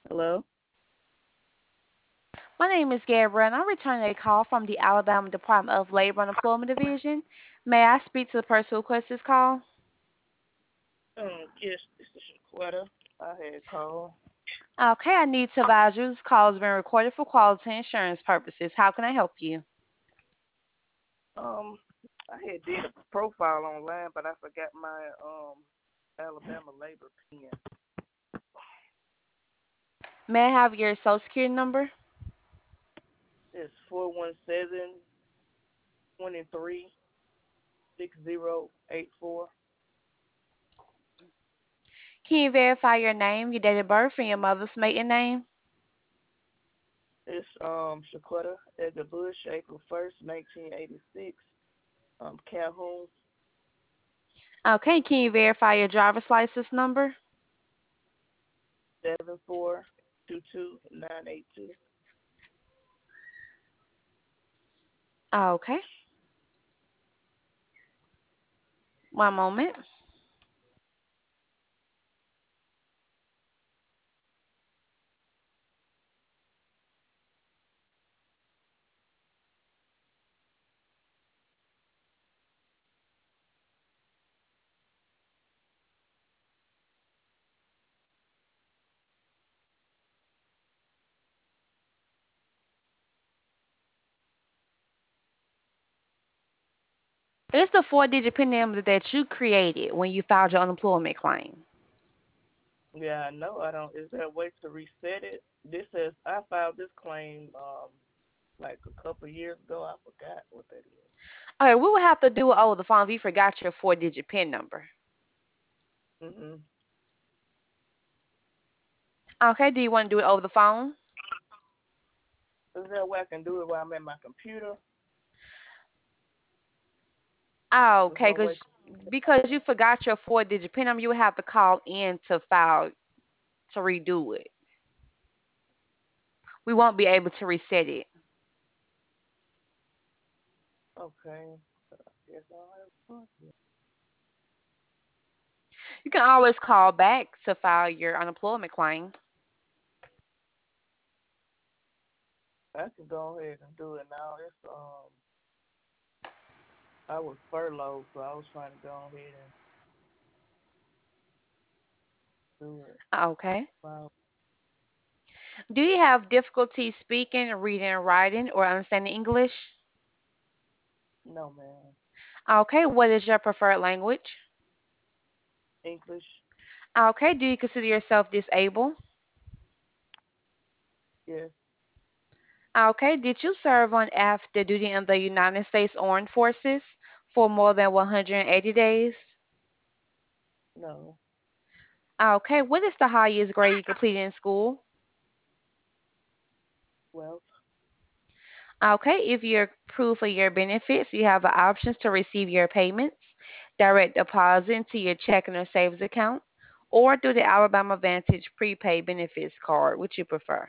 Hello? My name is Gabrielle, and I'm returning a call from the Alabama Department of Labor and Employment Division. May I speak to the person who requested this call? Yes, this is Shaquetta. I had called. Okay, I need to advise you this call is being recorded for quality insurance purposes. How can I help you? Um, I had did a profile online, but I forgot my Alabama labor pen. May I have your social security number? It's 417-23-6084. Can you verify your name, your date of birth, and your mother's maiden name? It's Shaquetta Edgar Bush, April 1st, 1986. Calhoun Okay, can you verify your driver's license number? 7422982. Okay, one moment. It's the four-digit PIN number that you created when you filed your unemployment claim. Yeah, I know. I don't. Is there a way to reset it? This says I filed this claim like a couple years ago. I forgot what that is. Okay, we will have to do it over the phone if you forgot your four-digit PIN number. Mhm. Okay, do you want to do it over the phone? Is there a way I can do it while I'm at my computer? Oh, Is okay, there a way? because you forgot your four-digit PIN number, you would have to call in to file to redo it. We won't be able to reset it. Okay. Yes, I'll have fun. You can always call back to file your unemployment claim. I can go ahead and do it now. I was furloughed, so I was trying to go ahead and do it. Okay. Wow. Do you have difficulty speaking, reading, writing, or understanding English? No, man. Okay, what is your preferred language? English. Okay, do you consider yourself disabled? Yes. Okay, did you serve on active duty in the United States Armed Forces for more than 180 days? No. Okay, what is the highest grade you completed in school? Well. Okay, if you're proof of your benefits, you have the options to receive your payments, direct deposit into your checking or savings account, or through the Alabama Vantage prepaid benefits card, which you prefer.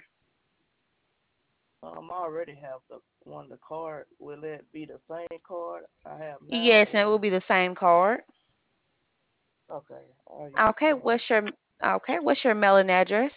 I already have the card. Will it be the same card I have now, Yes, and it or will be the same card. okay? I'll use Okay, that. what's your mailing address?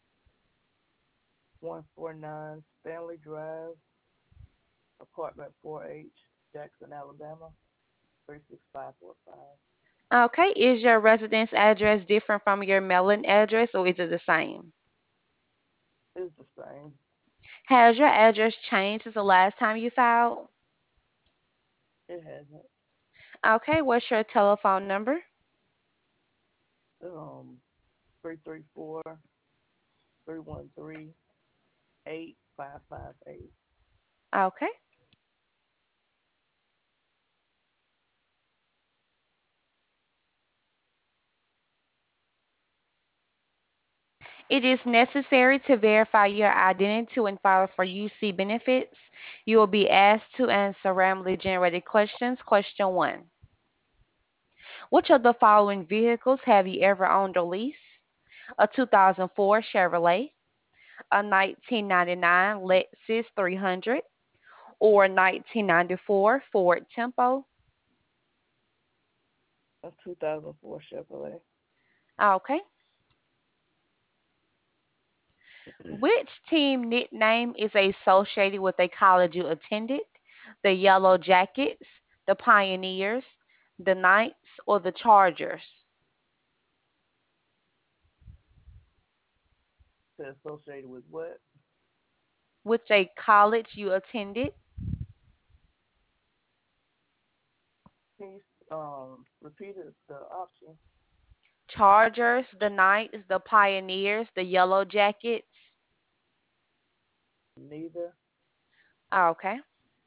149 Stanley Drive, apartment 4H, Jackson, Alabama 36545. Okay, is your residence address different from your mailing address or is it the same? It's the same. Has your address changed since the last time you filed? It hasn't. Okay, what's your telephone number? Um, 334-313-8558. Okay. It is necessary to verify your identity when filing for UC benefits. You will be asked to answer randomly generated questions. Question 1. Which of the following vehicles have you ever owned or leased? A 2004 Chevrolet, a 1999 Lexus 300, or a 1994 Ford Tempo? A 2004 Chevrolet. Okay. Which team nickname is associated with a college you attended? The Yellow Jackets, the Pioneers, the Knights, or the Chargers? Associated with what? Which a college you attended? Can you repeat it, the option? Chargers, the Knights, the Pioneers, the Yellow Jackets. Neither. Okay.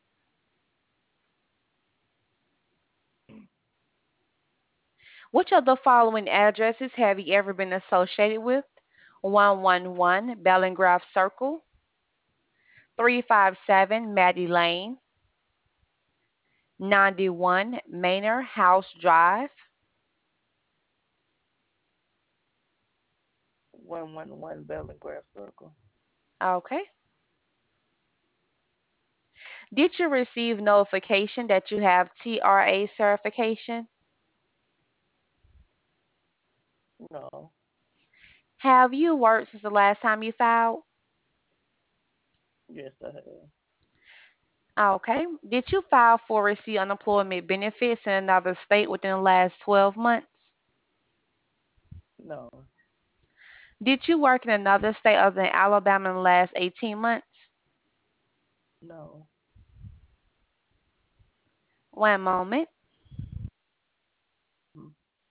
Which of the following addresses have you ever been associated with? 111 Bellingraph Circle, 357 Maddie Lane, 91 Manor House Drive. 111 Bellingraph Circle. Okay. Did you receive notification that you have TRA certification? No. Have you worked since the last time you filed? Yes, I have. Okay. Did you file for receive unemployment benefits in another state within the last 12 months? No. Did you work in another state other than Alabama in the last 18 months? No. One moment. Hmm.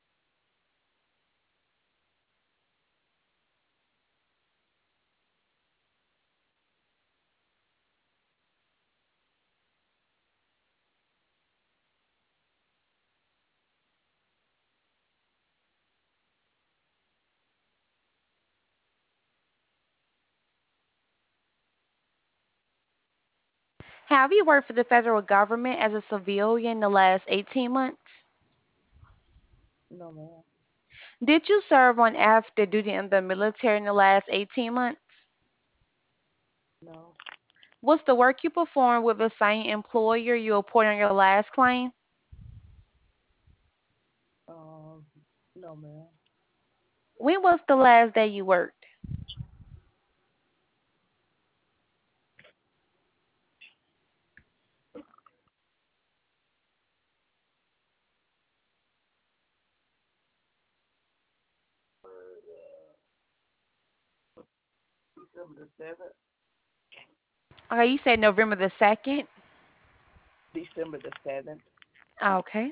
Have you worked for the federal government as a civilian in the last 18 months? No, man. Did you serve on active duty in the military in the last 18 months? No. Was the work you performed with the same employer you reported on your last claim? Um, no, man. When was the last day you worked? December the 7th. Okay, you said November the 2nd. December the 7th. Okay.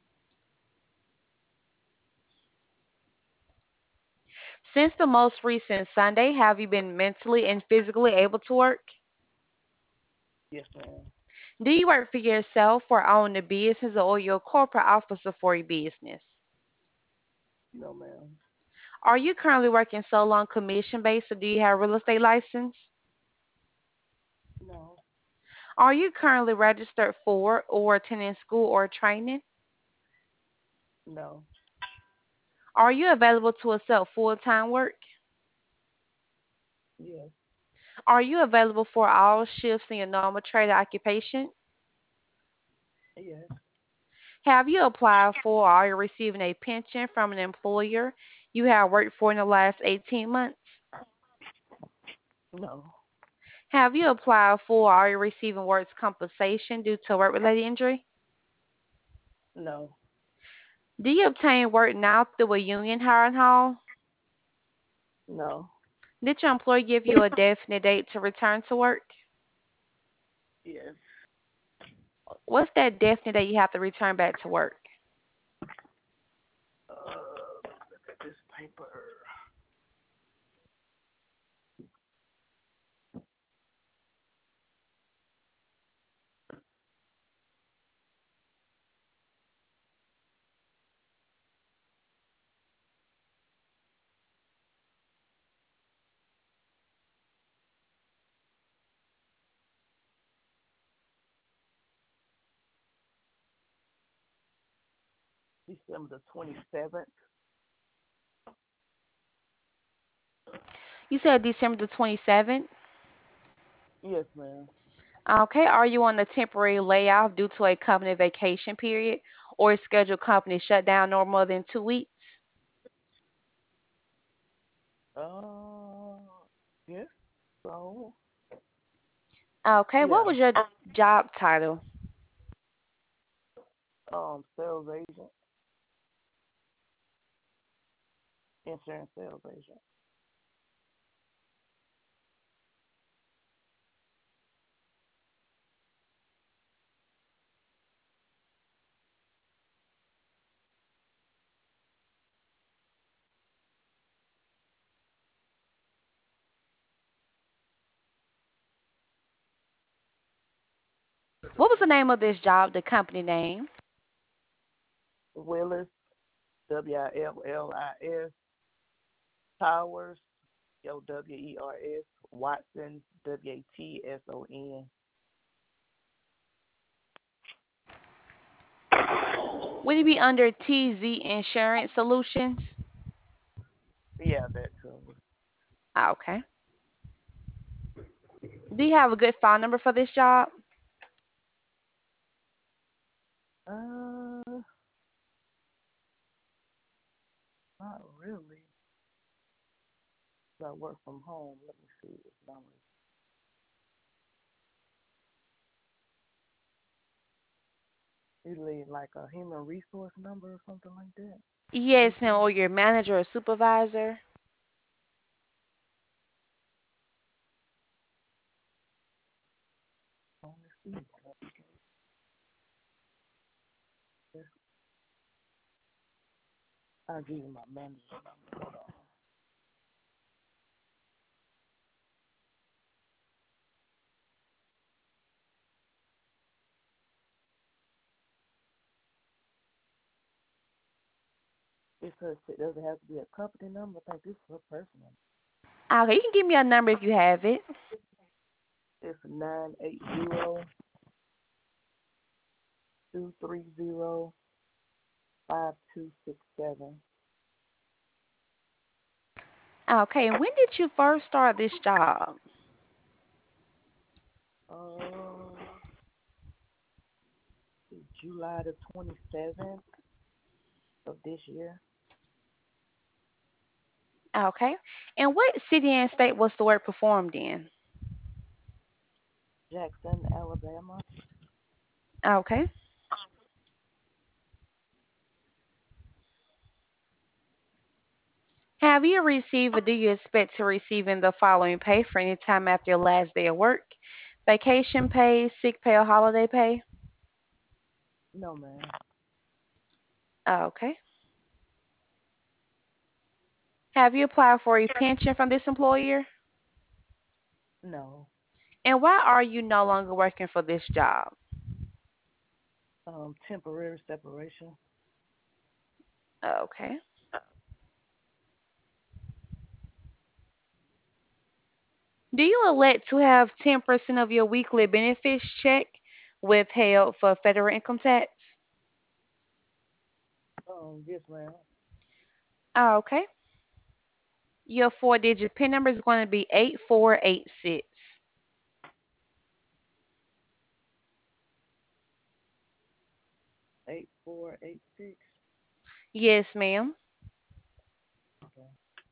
Since the most recent Sunday, have you been mentally and physically able to work? Yes, ma'am. Do you work for yourself or own a business or you're a corporate officer for your business? No, ma'am. Are you currently working solo on commission based or do you have a real estate license? No. Are you currently registered for or attending school or training? No. Are you available to accept full-time work? Yes. Are you available for all shifts in your normal trade occupation? Yes. Have you applied for or are you receiving a pension from an employer you have worked for in the last 18 months? No. Have you applied for or are you receiving works compensation due to a work-related injury? No. Do you obtain work now through a union hiring hall? No. Did your employer give you a definite date to return to work? Yes. What's that definite date you have to return back to work? Look at this paper. December the 27th. You said December the 27th. Yes, ma'am. Okay, are you on a temporary layoff due to a company vacation period or a scheduled company shutdown no more than 2 weeks? Uh, yes. So, Okay, what yeah, was your job title? sales agent, insurance sales agent. What was the name of this job, the company name? Willis, Willis, Towers, Wers, Watson, Watson. Would it be under TZ Insurance Solutions? Yeah, that too. Okay. Do you have a good phone number for this job? Uh, not really. I work from home. Let me see this number. Usually like a human resource number or something like that. You Yes, ma'am, say? or your manager or supervisor. Let me see. I'll give you my manager number. Hold on. It doesn't have to be a company number. I think this is a personal. Okay, you can give me a number if you have it. It's 980-230-5267. Okay, and when did you first start this job? Uh, July the 27th of this year. Okay. And what city and state was the work performed in? Jackson, Alabama. Okay. Have you received or do you expect to receive in the following pay for any time after your last day of work? Vacation pay, sick pay, or holiday pay? No, man. Okay. Have you applied for a pension from this employer? No. And why are you no longer working for this job? Temporary separation. Okay. Do you elect to have 10% of your weekly benefits check withheld for federal income tax? Yes, ma'am. Okay. Your four-digit PIN number is going to be 8486. 8486. Yes, ma'am. Okay.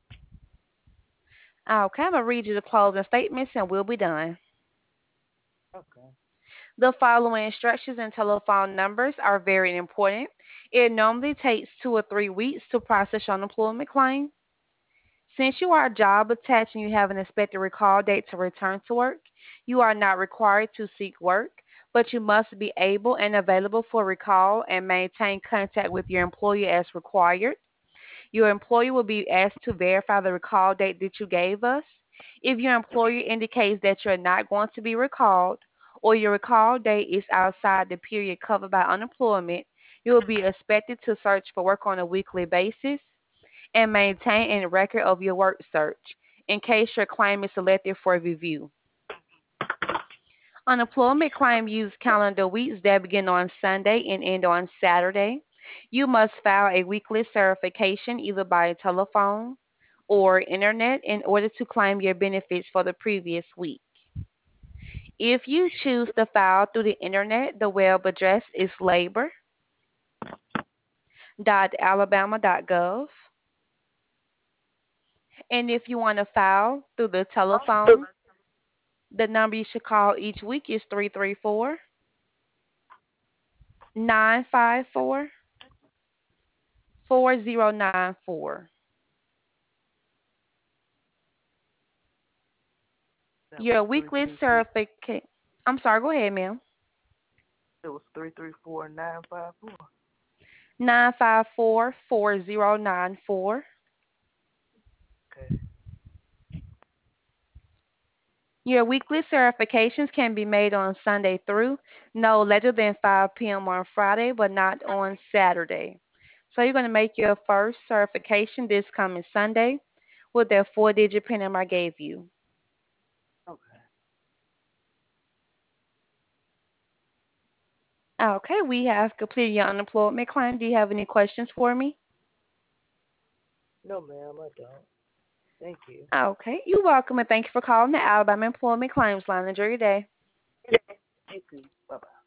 Okay, I'm going to read you the closing statements and we'll be done. Okay. The following instructions and telephone numbers are very important. It normally takes 2 or 3 weeks to process your unemployment claim. Since you are job attached and you have an expected recall date to return to work, you are not required to seek work, but you must be able and available for recall and maintain contact with your employer as required. Your employer will be asked to verify the recall date that you gave us. If your employer indicates that you're not going to be recalled or your recall date is outside the period covered by unemployment, you will be expected to search for work on a weekly basis and maintain a record of your work search in case your claim is selected for review. Unemployment claim use calendar weeks that begin on Sunday and end on Saturday. You must file a weekly certification either by telephone or internet in order to claim your benefits for the previous week. If you choose to file through the internet, the web address is labor.alabama.gov. And if you want to file through the telephone, The number you should call each week is 334-954-4094. That was Your three weekly three four. certificate. I'm sorry, go ahead, ma'am. It was 334-954. 954-4094. Okay. Your weekly certifications can be made on Sunday through no later than 5 p.m. on Friday, but not on Saturday. So you're going to make your first certification this coming Sunday with that four-digit PIN number I gave you. Okay. Okay, we have completed your unemployment claim. Do you have any questions for me? No, ma'am, I don't. Thank you. Okay, you're welcome, and thank you for calling the Alabama Employment Claims Line. Enjoy your day. You too. Bye bye.